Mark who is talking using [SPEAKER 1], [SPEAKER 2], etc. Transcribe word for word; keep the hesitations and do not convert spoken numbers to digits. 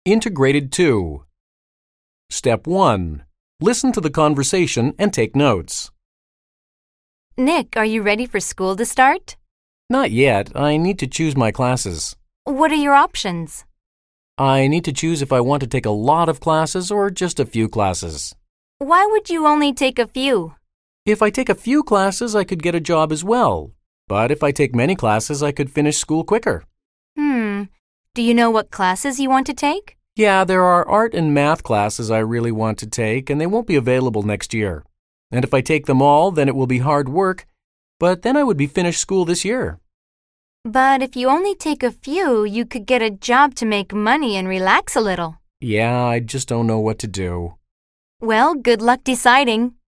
[SPEAKER 1] Integrated two. Step one. Listen to the conversation and take notes.
[SPEAKER 2] Nick, are you ready for school to start?
[SPEAKER 1] Not yet. I need to choose my classes.
[SPEAKER 2] What are your options?
[SPEAKER 1] I need to choose if I want to take a lot of classes or just a few classes.
[SPEAKER 2] Why would you only take a few?
[SPEAKER 1] If I take a few classes, I could get a job as well. But if I take many classes, I could finish school quicker.
[SPEAKER 2] Hmm. Do you know what classes you want to take?
[SPEAKER 1] Yeah, there are art and math classes I really want to take, and they won't be available next year. And if I take them all, then it will be hard work, but then I would be finished school this year.
[SPEAKER 2] But if you only take a few, you could get a job to make money and relax a little.
[SPEAKER 1] Yeah, I just don't know what to do.
[SPEAKER 2] Well, good luck deciding.